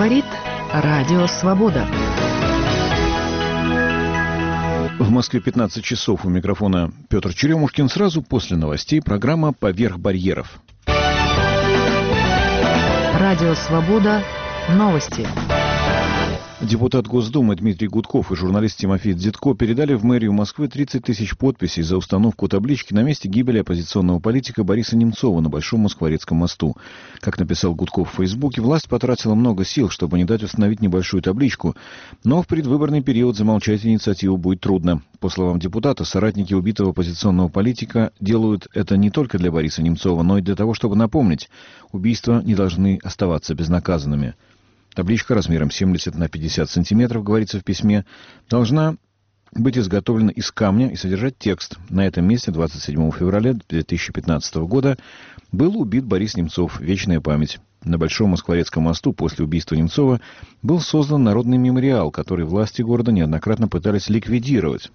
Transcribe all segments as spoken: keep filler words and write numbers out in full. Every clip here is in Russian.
Говорит Радио Свобода. В Москве пятнадцать часов. У микрофона Петр Черемушкин. Сразу после новостей программа «Поверх барьеров». Радио Свобода. Новости. Депутат Госдумы Дмитрий Гудков и журналист Тимофей Дзитко передали в мэрию Москвы тридцать тысяч подписей за установку таблички на месте гибели оппозиционного политика Бориса Немцова на Большом Москворецком мосту. Как написал Гудков в Фейсбуке, власть потратила много сил, чтобы не дать установить небольшую табличку, но в предвыборный период замолчать инициативу будет трудно. По словам депутата, соратники убитого оппозиционного политика делают это не только для Бориса Немцова, но и для того, чтобы напомнить, убийства не должны оставаться безнаказанными. Табличка размером семьдесят на пятьдесят сантиметров, говорится в письме, должна быть изготовлена из камня и содержать текст. На этом месте двадцать седьмого февраля две тысячи пятнадцатого года был убит Борис Немцов. Вечная память. На Большом Москворецком мосту после убийства Немцова был создан народный мемориал, который власти города неоднократно пытались ликвидировать.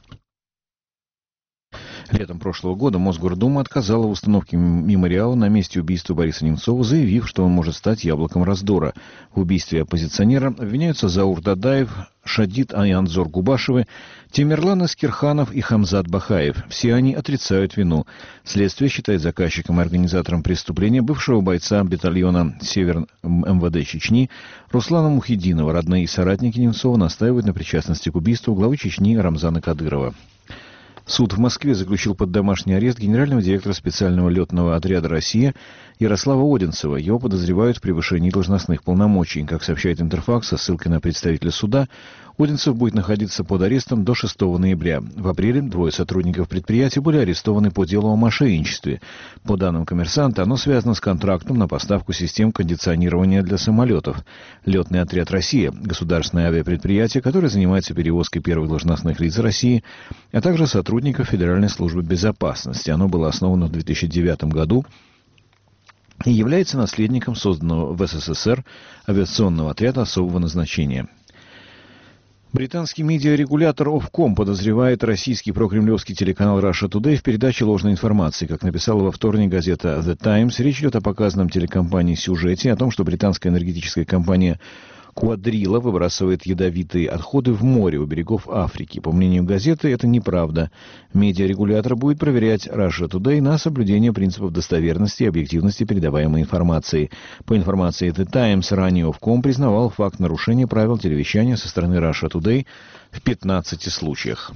Летом прошлого года Мосгордума отказала в установке мемориала на месте убийства Бориса Немцова, заявив, что он может стать яблоком раздора. В убийстве оппозиционера обвиняются Заур Дадаев, Шадид Аянзор Губашевы, Темирлан Искирханов и Хамзат Бахаев. Все они отрицают вину. Следствие считает заказчиком и организатором преступления бывшего бойца батальона «Север» эм вэ дэ Чечни Руслана Мухиддинова. Родные и соратники Немцова настаивают на причастности к убийству главы Чечни Рамзана Кадырова. Суд в Москве заключил под домашний арест генерального директора специального летного отряда «Россия» Ярослава Одинцева. Его подозревают в превышении должностных полномочий. Как сообщает Интерфакс со ссылкой на представителя суда, Одинцев будет находиться под арестом до шестого ноября. В апреле двое сотрудников предприятия были арестованы по делу о мошенничестве. По данным «Коммерсанта», оно связано с контрактом на поставку систем кондиционирования для самолетов. Летный отряд «Россия» — государственное авиапредприятие, которое занимается перевозкой первых должностных лиц России, а также сотрудников Федеральной службы безопасности. Оно было основано в две тысячи девятом году и является наследником созданного в эс эс эс эр авиационного отряда особого назначения. Британский медиарегулятор Ofcom подозревает российский прокремлевский телеканал Russia Today в передаче ложной информации. Как написала во вторник газета The Times, речь идет о показанном телекомпании сюжете о том, что британская энергетическая компания Quadrilla выбрасывает ядовитые отходы в море у берегов Африки. По мнению газеты, это неправда. Медиарегулятор будет проверять Russia Today на соблюдение принципов достоверности и объективности передаваемой информации. По информации The Times, ранее Ofcom признавал факт нарушения правил телевещания со стороны Russia Today в пятнадцати случаях.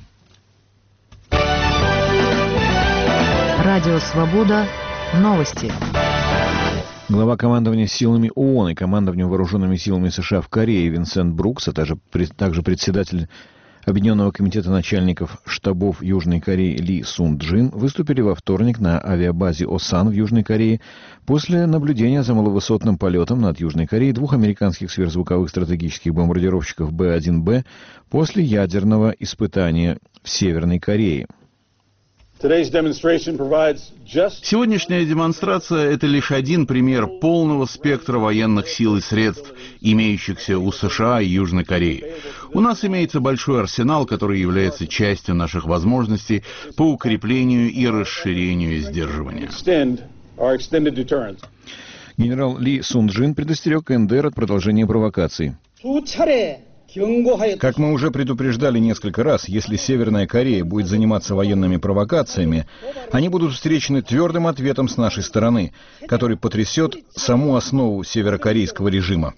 Радио Свобода. Новости. Глава командования силами ООН и командованием вооруженными силами США в Корее Винсент Брукс, а также, также председатель Объединенного комитета начальников штабов Южной Кореи Ли Сун Джин выступили во вторник на авиабазе Осан в Южной Корее после наблюдения за маловысотным полетом над Южной Кореей двух американских сверхзвуковых стратегических бомбардировщиков Бэ один Бэ после ядерного испытания в Северной Корее. Сегодняшняя демонстрация – это лишь один пример полного спектра военных сил и средств, имеющихся у США и Южной Кореи. У нас имеется большой арсенал, который является частью наших возможностей по укреплению и расширению сдерживания. Генерал Ли Сун Джин предостерег ка эн дэ эр от продолжения провокаций. Как мы уже предупреждали несколько раз, если Северная Корея будет заниматься военными провокациями, они будут встречены твердым ответом с нашей стороны, который потрясет саму основу северокорейского режима.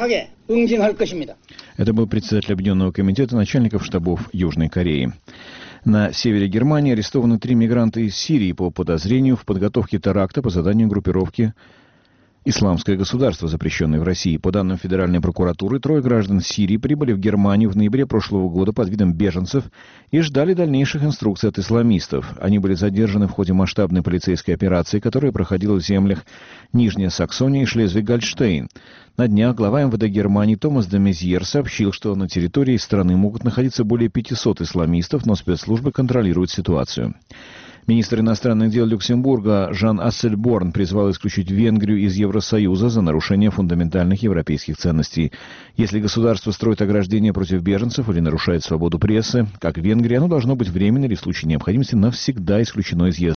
Это был председатель Объединенного комитета начальников штабов Южной Кореи. На севере Германии арестованы три мигранта из Сирии по подозрению в подготовке теракта по заданию группировки «Исламское государство», запрещенное в России. По данным Федеральной прокуратуры, трое граждан Сирии прибыли в Германию в ноябре прошлого года под видом беженцев и ждали дальнейших инструкций от исламистов. Они были задержаны в ходе масштабной полицейской операции, которая проходила в землях Нижняя Саксония и Шлезвиг-Гольштейн. На днях глава эм вэ дэ Германии Томас де Мезьер сообщил, что на территории страны могут находиться более пятисот исламистов, но спецслужбы контролируют ситуацию. Министр иностранных дел Люксембурга Жан Ассельборн призвал исключить Венгрию из Евросоюза за нарушение фундаментальных европейских ценностей. Если государство строит ограждения против беженцев или нарушает свободу прессы, как Венгрия, оно должно быть временно или в случае необходимости навсегда исключено из